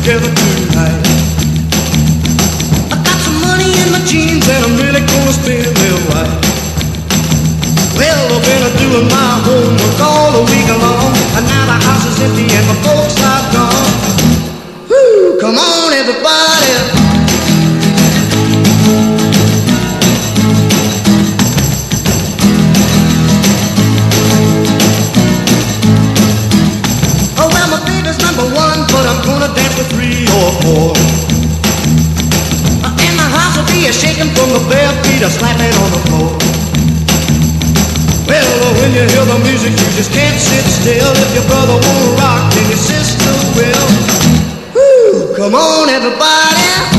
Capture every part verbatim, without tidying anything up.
together tonight. I got some money in my jeans and I'm really gonna spend it right. Well, I've been doing my homework all the week long, and now the house is empty and my folks are gone. Woo, come on everybody. But I'm gonna dance with three or four. And the house will be a shaking from the bare feet a slapping on the floor. Well, when you hear the music, you just can't sit still. If your brother won't rock, then your sister will. Woo, come on, everybody.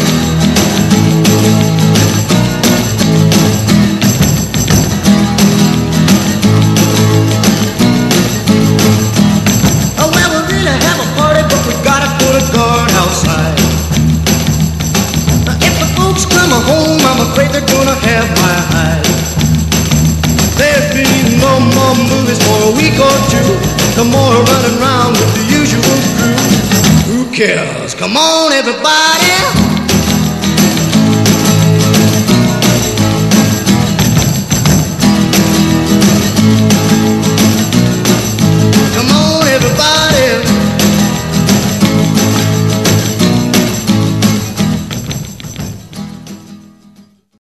Home, I'm afraid they're gonna have my eyes. There'll be no more movies for a week or two. No more running around with the usual crew. Who cares? Come on, everybody.